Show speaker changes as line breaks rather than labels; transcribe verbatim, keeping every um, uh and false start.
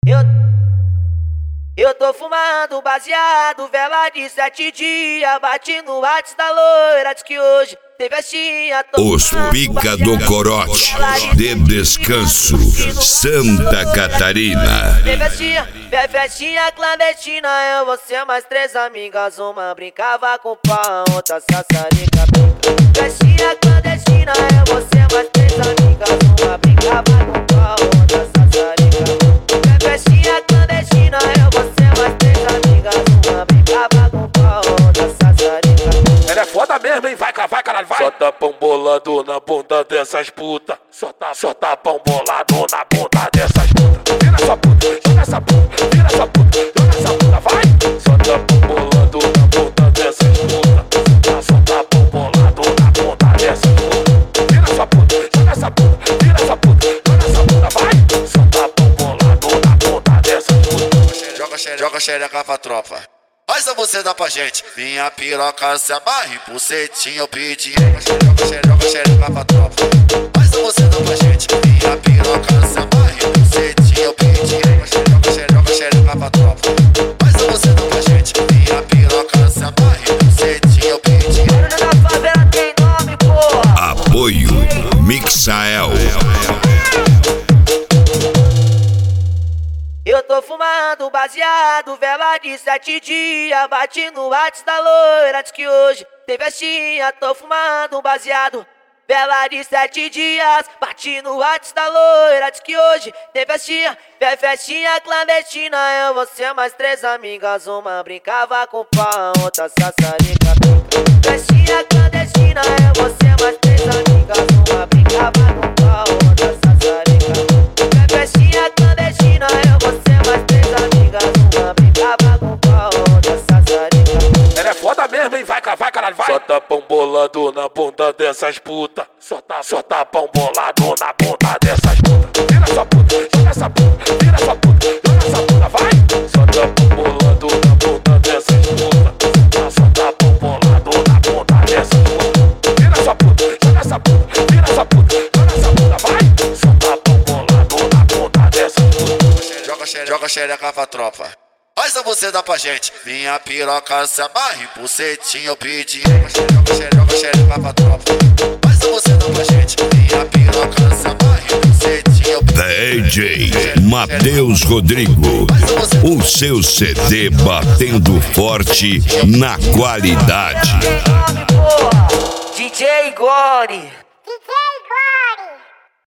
Eu, eu tô fumando baseado, vela de sete dias, bati no WhatsApp da loira, diz que hoje tem festinha.
Os pica do corote de descanso, Santa Catarina.
Tem festinha, tem festinha clandestina, eu, você mais três amigas, uma brincava com pau, outra sassarica. Festinha clandestina, eu, você mais três amigas, uma brincava com pau, outra sassarica. Festinha clandestina, eu, você mais três amigas, uma brincava com pau, outra sassarica.
Ela é foda mesmo, hein? Vai, vai, caralho, vai. Só tapão bolado na bunda dessas puta. Só, tá, só tapão bolado na bunda dessas puta. Vira essa puta, joga essa puta, vira essa puta, joga essa puta, vai. Só tapão bolado na bunda dessas puta. Só tapão bolado na bunda dessas puta. Vira essa puta, joga essa puta, vira essa puta, joga essa puta, vai. Só tapão bolado na bunda dessas puta.
Joga xereca, joga xereca pra tropa. Faz a você dá pra gente. Minha piroca se amarre, bucetinha eu pedi. Joga xereca, joga xereca pra tropa. Faz a você dá pra gente. Minha piroca se amarre, bucetinha eu pedi. Joga xereca, joga xereca pra tropa. Faz a você dá pra gente. Minha piroca se amarre, bucetinha eu pedi.
Na favela tem nome, porra.
Apoio Mixael.
Eu tô fumando baseado, vela de sete dias, bati no WhatsApp da loira, diz que hoje tem festinha. Tô fumando baseado, vela de sete dias, bati no WhatsApp da loira, diz que hoje tem festinha. Fé festinha clandestina, eu, você mais três amigas, uma brincava com pau, outra sassarica. Festinha clandestina, eu, você mais três amigas, uma brincava com pau, outra sassarica. Fé festinha clandestina, eu, você mais três amigas, uma brincava com pau, outra sassarica.
Ela é foda mesmo, hein? Vai, vai, caralho, vai. Só tapão bolado na bunda dessas puta. Só, tá, só tapão bolado na bunda dessas puta. Vira essa puta, joga essa puta, vira essa puta, joga essa puta, vai. Só tapão bolado na bunda dessas puta. Só tapão bolado na bunda dessas puta. Vira essa puta, joga essa puta, vira essa puta, joga essa puta, vai. Só tapão bolado na bunda dessas puta.
Joga xereca, joga xereca pra tropa. Faz a você dá pra gente. Minha piroca se amarre, bucetinha eu pedi. Joga xereca, joga xereca pra tropa. Faz a você dá pra gente. Minha piroca se amarre, bucetinha eu pedi.
D J Matheus Rodrigo, o seu C D batendo forte na qualidade.
D J Gore.